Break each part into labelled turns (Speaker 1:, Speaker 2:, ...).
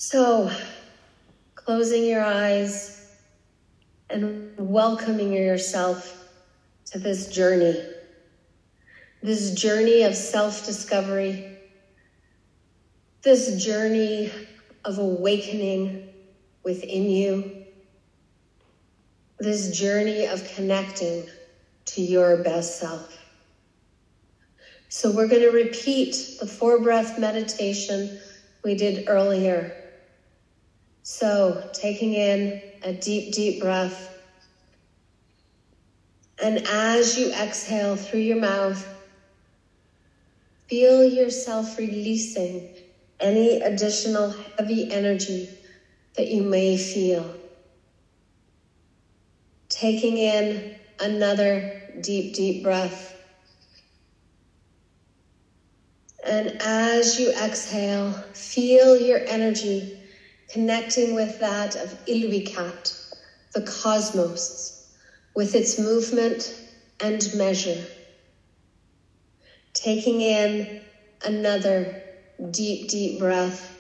Speaker 1: So, closing your eyes and welcoming yourself to this journey of self-discovery, this journey of awakening within you, this journey of connecting to your best self. So we're going to repeat the 4-breath meditation we did earlier. So taking in a deep, deep breath. And as you exhale through your mouth, feel yourself releasing any additional heavy energy that you may feel. Taking in another deep, deep breath. And as you exhale, feel your energy connecting with that of Ilvikat, the cosmos, with its movement and measure. Taking in another deep, deep breath.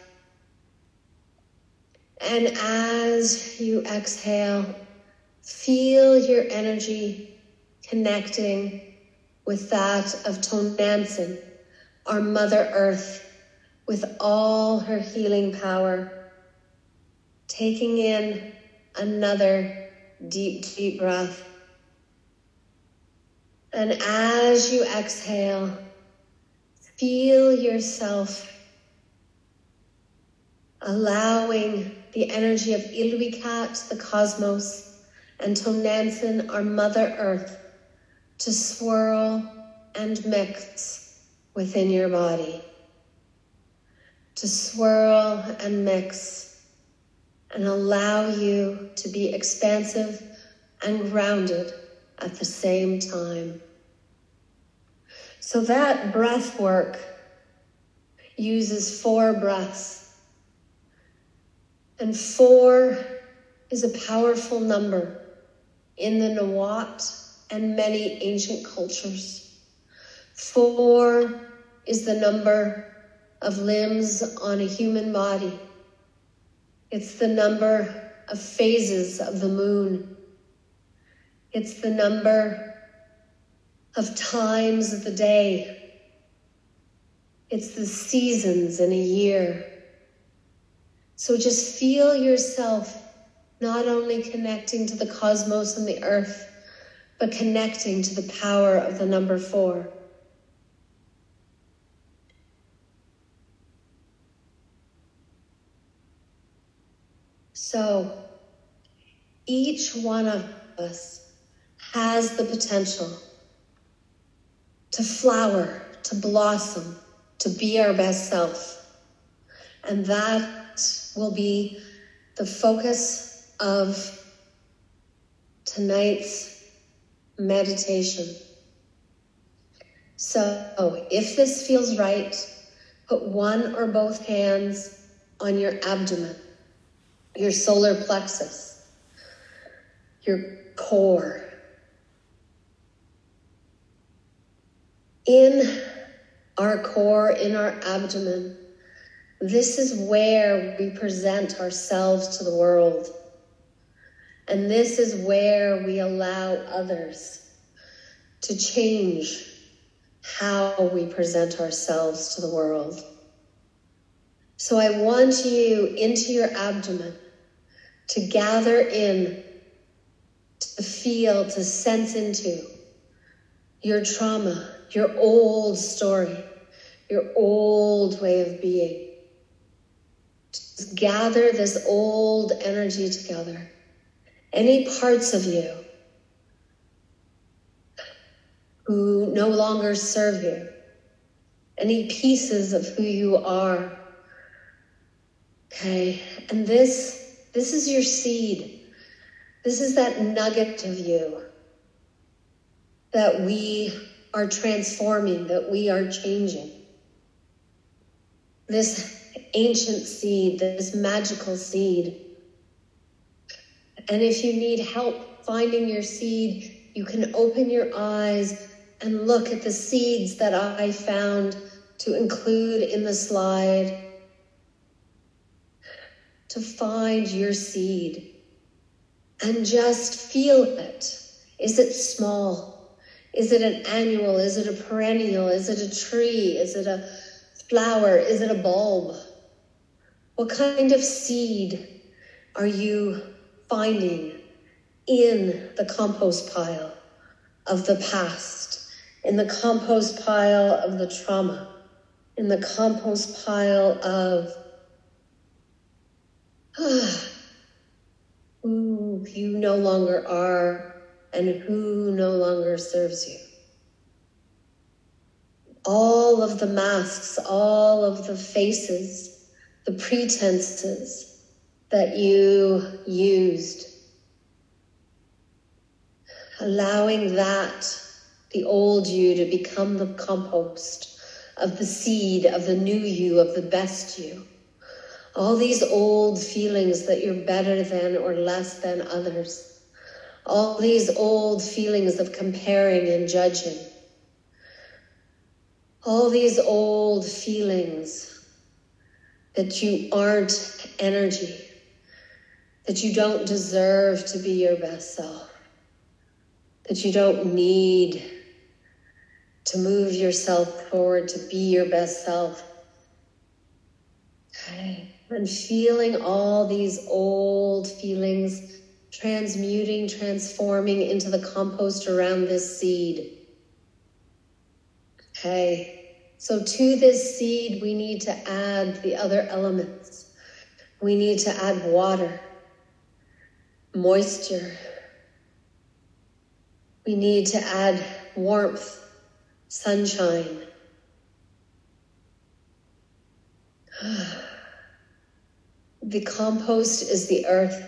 Speaker 1: And as you exhale, feel your energy connecting with that of Tonantzin, our Mother Earth, with all her healing power. Taking in another deep, deep breath. And as you exhale, feel yourself allowing the energy of Ilvikat, the cosmos, and Tonantzin, our Mother Earth, to swirl and mix within your body. To swirl and mix and allow you to be expansive and grounded at the same time. So that breath work uses 4 breaths. And 4 is a powerful number in the Nawat and many ancient cultures. 4 is the number of limbs on a human body. It's the number of phases of the moon. It's the number of times of the day. It's the seasons in a year. So just feel yourself not only connecting to the cosmos and the earth, but connecting to the power of the number 4. So each one of us has the potential to flower, to blossom, to be our best self. And that will be the focus of tonight's meditation. So if this feels right, put one or both hands on your abdomen, your solar plexus, your core. In our core, in our abdomen, this is where we present ourselves to the world. And this is where we allow others to change how we present ourselves to the world. So I want you into your abdomen to gather in, to feel, to sense into your trauma, your old story, your old way of being. Just gather this old energy together. Any parts of you who no longer serve you, any pieces of who you are. Okay, and this is your seed. This is that nugget of you that we are transforming, that we are changing. This ancient seed, this magical seed. And if you need help finding your seed, you can open your eyes and look at the seeds that I found to include in the slide. to find your seed and just feel it. Is it small? Is it an annual? Is it a perennial? Is it a tree? Is it a flower? Is it a bulb? What kind of seed are you finding in the compost pile of the past, in the compost pile of the trauma, in the compost pile of who you no longer are and who no longer serves you? All of the masks, all of the faces, the pretenses that you used, allowing that, the old you, to become the compost of the seed of the new you, of the best you. All these old feelings that you're better than or less than others. All these old feelings of comparing and judging. All these old feelings that you aren't energy, that you don't deserve to be your best self, that you don't need to move yourself forward to be your best self. Okay. And feeling all these old feelings transmuting, transforming into the compost around this seed. Okay, so to this seed, we need to add the other elements. We need to add water, moisture. We need to add warmth, sunshine. The compost is the earth,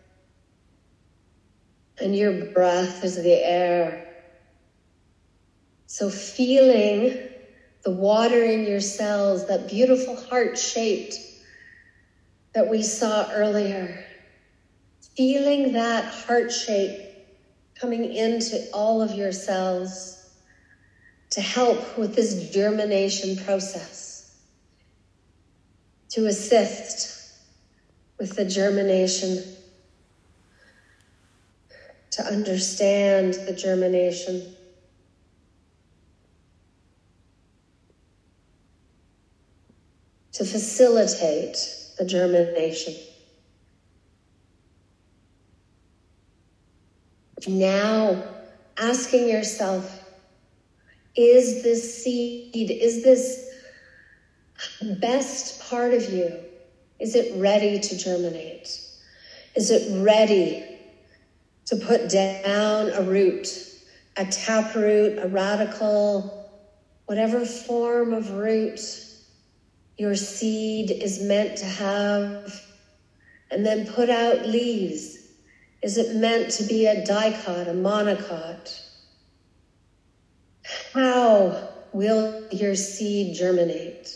Speaker 1: and your breath is the air. So feeling the water in your cells, that beautiful heart shaped that we saw earlier, feeling that heart shape coming into all of your cells to help with this germination process, to assist with the germination, to understand the germination. To facilitate the germination. Now, asking yourself, is this seed, is this best part of you, is it ready to germinate? Is it ready to put down a root, a taproot, a radical, whatever form of root your seed is meant to have, and then put out leaves? Is it meant to be a dicot, a monocot? How will your seed germinate?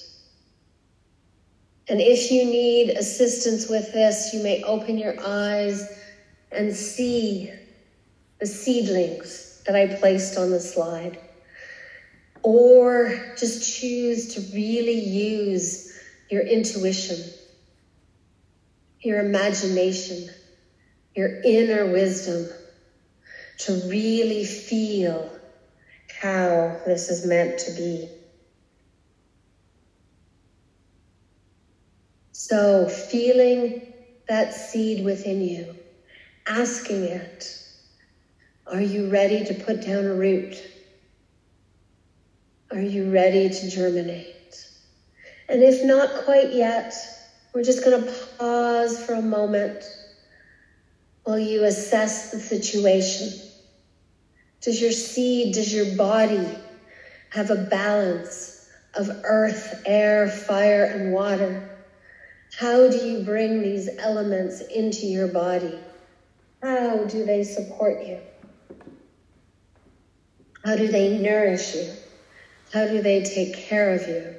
Speaker 1: And if you need assistance with this, you may open your eyes and see the seedlings that I placed on the slide. Or just choose to really use your intuition, your imagination, your inner wisdom to really feel how this is meant to be. So feeling that seed within you, asking it, are you ready to put down a root? Are you ready to germinate? And if not quite yet, we're just going to pause for a moment while you assess the situation. Does your seed, does your body have a balance of earth, air, fire, and water? How do you bring these elements into your body? How do they support you? How do they nourish you? How do they take care of you?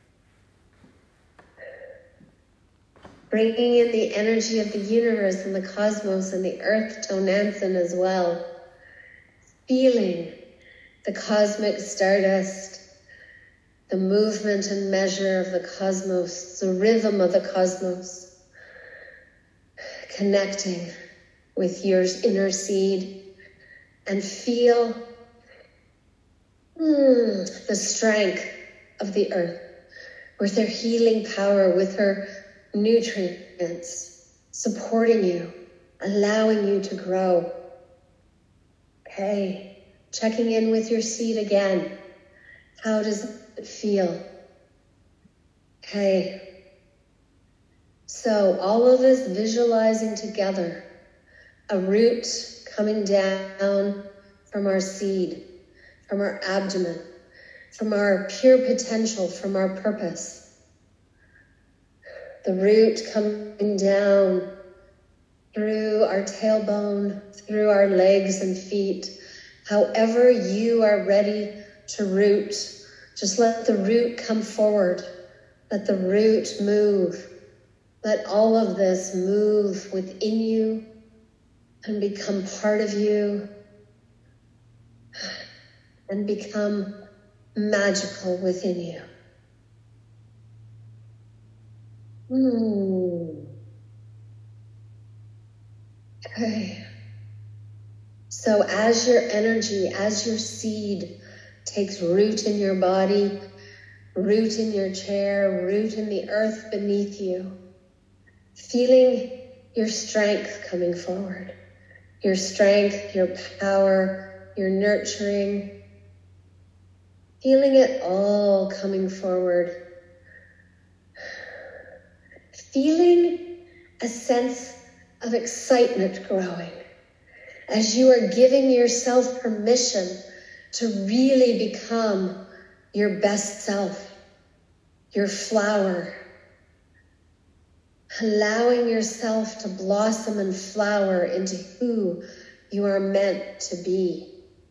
Speaker 1: Bringing in the energy of the universe and the cosmos and the earth, Tonantzin as well. Feeling the cosmic stardust, the movement and measure of the cosmos, the rhythm of the cosmos. connecting with your inner seed, and feel the strength of the earth with her healing power, with her nutrients, supporting you, allowing you to grow. Okay, checking in with your seed again. How does it feel? Okay, so all of this visualizing together, a root coming down from our seed, from our abdomen, from our pure potential, from our purpose. The root coming down through our tailbone, through our legs and feet. However you are ready to root, just let the root come forward. Let the root move. Let all of this move within you and become part of you and become magical within you. Okay. So as your energy, as your seed takes root in your body, root in your chair, root in the earth beneath you, feeling your strength coming forward, your strength, your power, your nurturing, feeling it all coming forward, feeling a sense of excitement growing as you are giving yourself permission to really become your best self, your flower, allowing yourself to blossom and flower into who you are meant to be.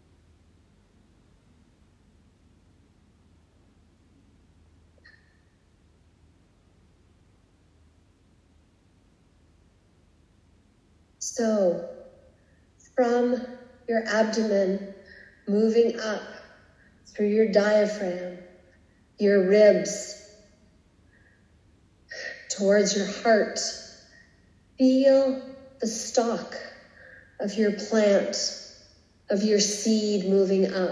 Speaker 1: So, from your abdomen, moving up through your diaphragm, your ribs, towards your heart, feel the stalk of your plant, of your seed moving up.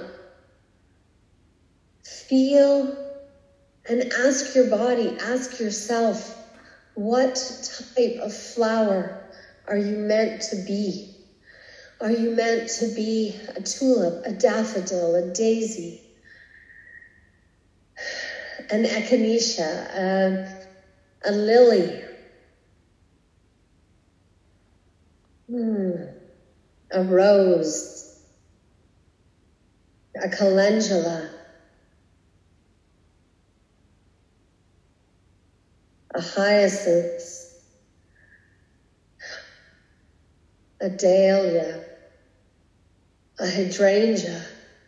Speaker 1: Feel and ask your body, ask yourself, what type of flower are you meant to be? Are you meant to be a tulip, a daffodil, a daisy, an echinacea, a lily, a rose, a calendula, a hyacinth, a dahlia, a hydrangea?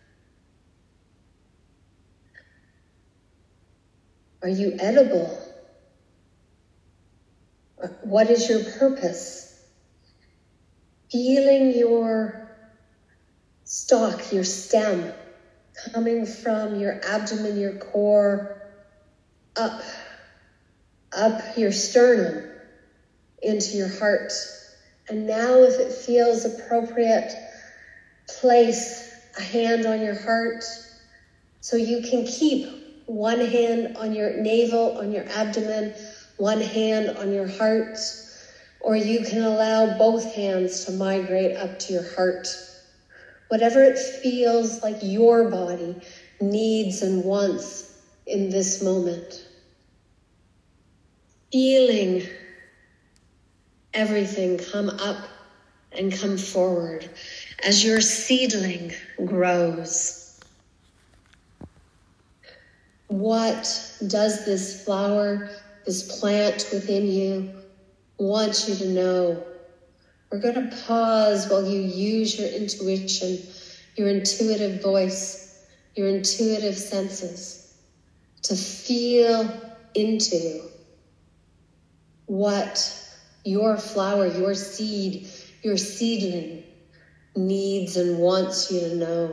Speaker 1: Are you edible? What is your purpose? Feeling your stalk, your stem, coming from your abdomen, your core, up your sternum, into your heart. And now, if it feels appropriate, place a hand on your heart so you can keep one hand on your navel, on your abdomen, one hand on your heart, or you can allow both hands to migrate up to your heart. Whatever it feels like your body needs and wants in this moment. Feeling everything come up and come forward as your seedling grows. What does this flower, this plant within you want you to know? We're going to pause while you use your intuition, your intuitive voice, your intuitive senses to feel into what your flower, your seed, your seedling needs and wants you to know.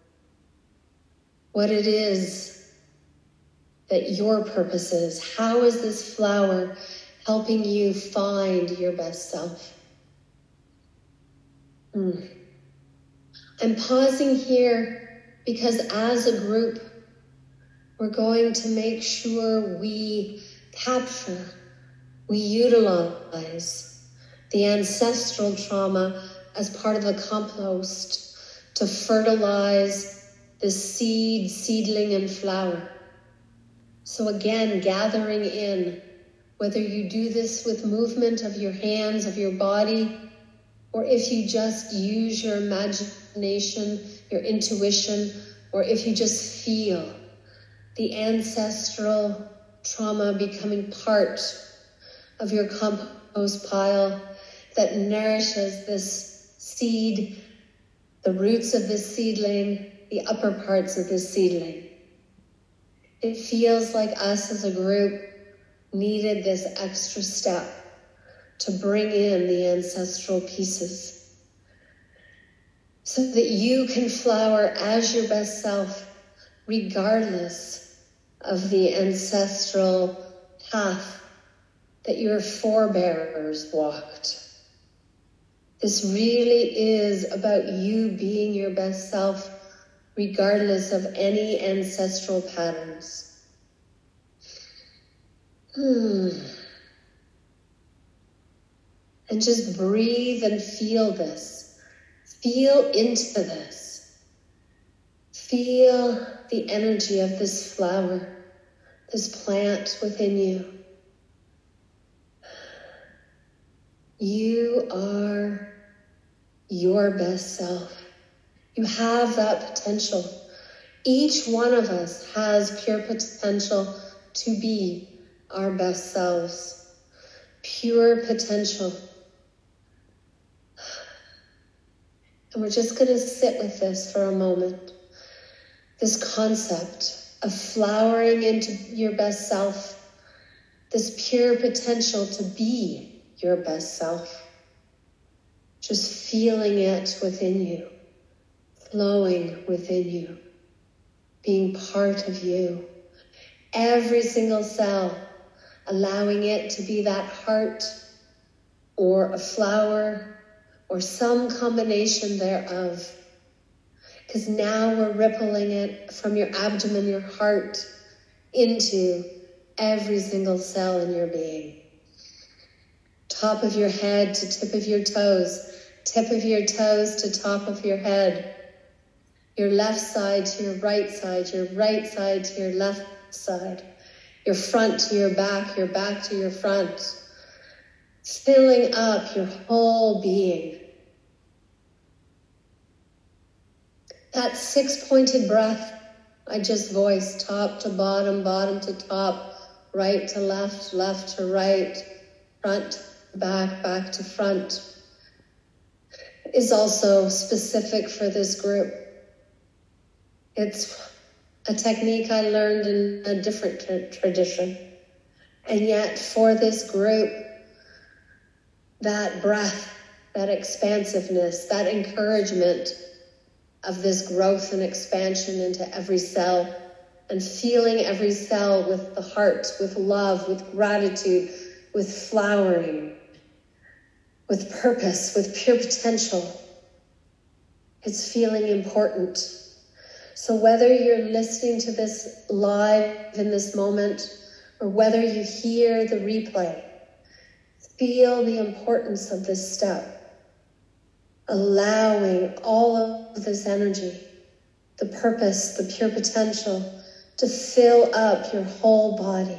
Speaker 1: What it is that your purpose is. How is this flower helping you find your best self? I'm pausing here because as a group, we're going to make sure we capture, we utilize the ancestral trauma as part of the compost to fertilize the seed, seedling, and flower. So again, gathering in, whether you do this with movement of your hands, of your body, or if you just use your imagination, your intuition, or if you just feel the ancestral trauma becoming part of your compost pile that nourishes this seed, the roots of this seedling, the upper parts of this seedling. It feels like us as a group needed this extra step to bring in the ancestral pieces so that you can flower as your best self, regardless of the ancestral path that your forebears walked. This really is about you being your best self, regardless of any ancestral patterns. And just breathe and feel this. Feel into this. Feel the energy of this flower, this plant within you. You are your best self. You have that potential. Each one of us has pure potential to be our best selves. Pure potential. And we're just going to sit with this for a moment. This concept of flowering into your best self. This pure potential to be your best self. Just feeling it within you. Flowing within you. Being part of you. Every single cell. Allowing it to be that heart or a flower or some combination thereof. Because now we're rippling it from your abdomen, your heart, into every single cell in your being. Top of your head to tip of your toes. Tip of your toes to top of your head. Your left side to your right side to your left side. Your front to your back to your front. Filling up your whole being. That 6-pointed breath I just voiced, top to bottom, bottom to top, right to left, left to right, front to back, back to front, is also specific for this group. It's a technique I learned in a different tradition. And yet for this group, that breath, that expansiveness, that encouragement of this growth and expansion into every cell, and feeling every cell with the heart, with love, with gratitude, with flowering, with purpose, with pure potential. It's feeling important. So whether you're listening to this live in this moment, or whether you hear the replay, feel the importance of this step. Allowing all of this energy, the purpose, the pure potential, to fill up your whole body.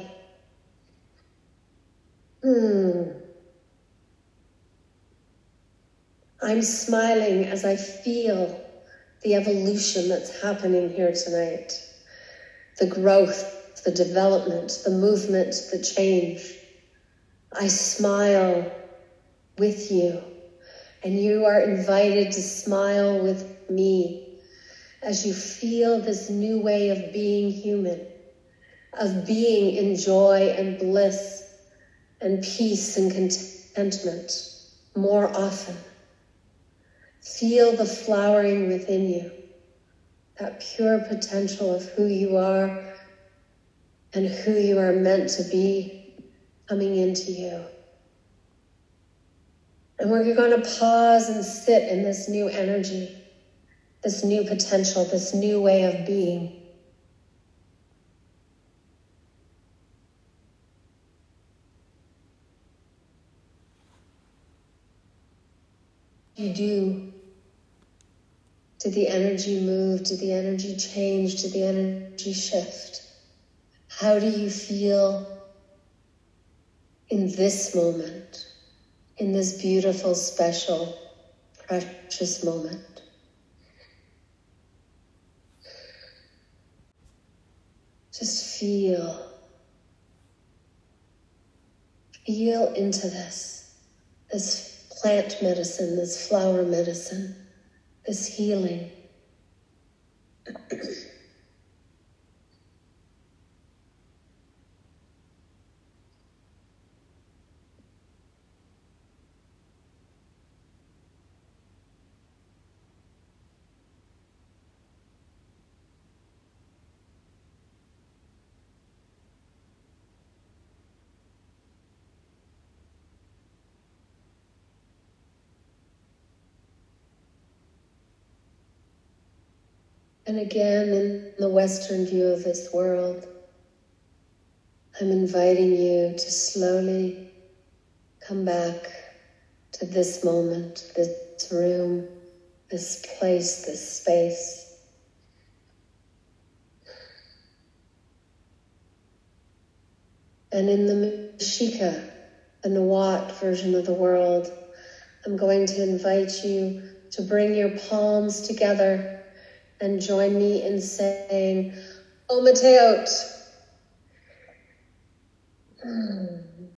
Speaker 1: I'm smiling as I feel the evolution that's happening here tonight. The growth, the development, the movement, the change. I smile with you. And you are invited to smile with me as you feel this new way of being human, of being in joy and bliss and peace and contentment more often. Feel the flowering within you, that pure potential of who you are and who you are meant to be coming into you. And we're going to pause and sit in this new energy, this new potential, this new way of being. You do. Did the energy move? Did the energy change? Did the energy shift? How do you feel in this moment, in this beautiful, special, precious moment? Just feel into this plant medicine, this flower medicine, this healing. And again, in the Western view of this world, I'm inviting you to slowly come back to this moment, this room, this place, this space. And in the Mexica, the Nahuatl version of the world, I'm going to invite you to bring your palms together and join me in saying, Ometeot.